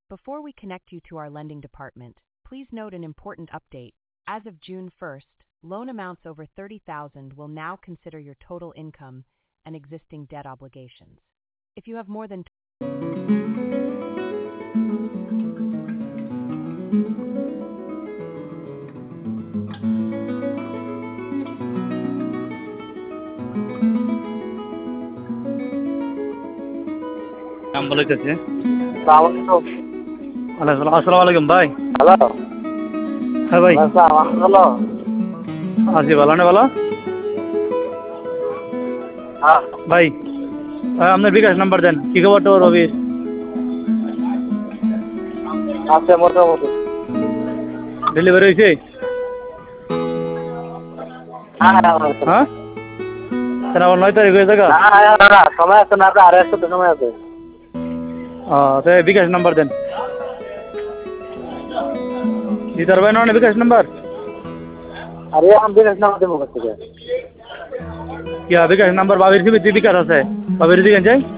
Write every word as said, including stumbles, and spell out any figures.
Before we connect you to our lending department, please note an important update. As of June first, loan amounts over thirty thousand will now consider your total income and existing debt obligations. If you have more than নাম বলেছে। আসসালামু আসসালামু আলাইকুম ভাই। Hello হ্যাঁ ভাই, hello আছি ভালো না ভালো হ্যাঁ ভাই। হ্যাঁ, আপনার বিকাশ নাম্বার দেন। কি খবর তো রবির? আছে মোটামুটি। ডেলিভারি হয়েছে? হ্যাঁ হ্যাঁ স্যার, আমার নয় তারিখ হয়ে থাকা। সময় আছে না, আপনার আড়াই সপ্তাহ সময় আছে। ও তো বিকাশ নাম্বার দেন। দিতে পারবেন না বিকাশ নাম্বার? আরে আমি বিকাশ নাম্বার দেবো কোথা থেকে? কি বিকাশ নাম্বার বাবির সিবি বিকাশ আছে, বাবির দিকে যাই।